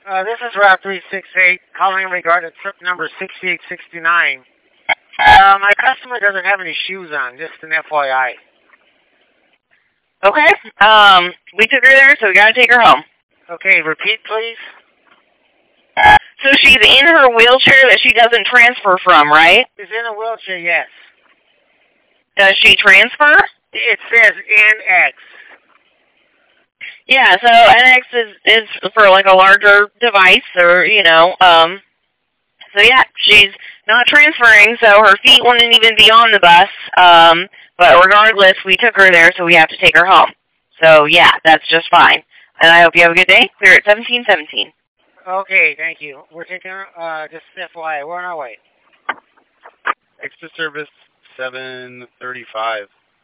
This is Route 368 calling in regard to trip number 6869. My customer doesn't have any shoes on, just an FYI. Okay. We took her there, so we gotta take her home. Okay, repeat, please. So she's in her wheelchair that she doesn't transfer from, right? She's in a wheelchair, yes. Does she transfer? It says NX. Yeah, so NX is for like a larger device, or so yeah, she's not transferring, so her feet wouldn't even be on the bus. But regardless, we took her there, so we have to take her home. So yeah, that's just fine. And I hope you have a good day. Clear at 1717. Okay, thank you. We're taking her, just FYI, we're on our way. Extra service 735.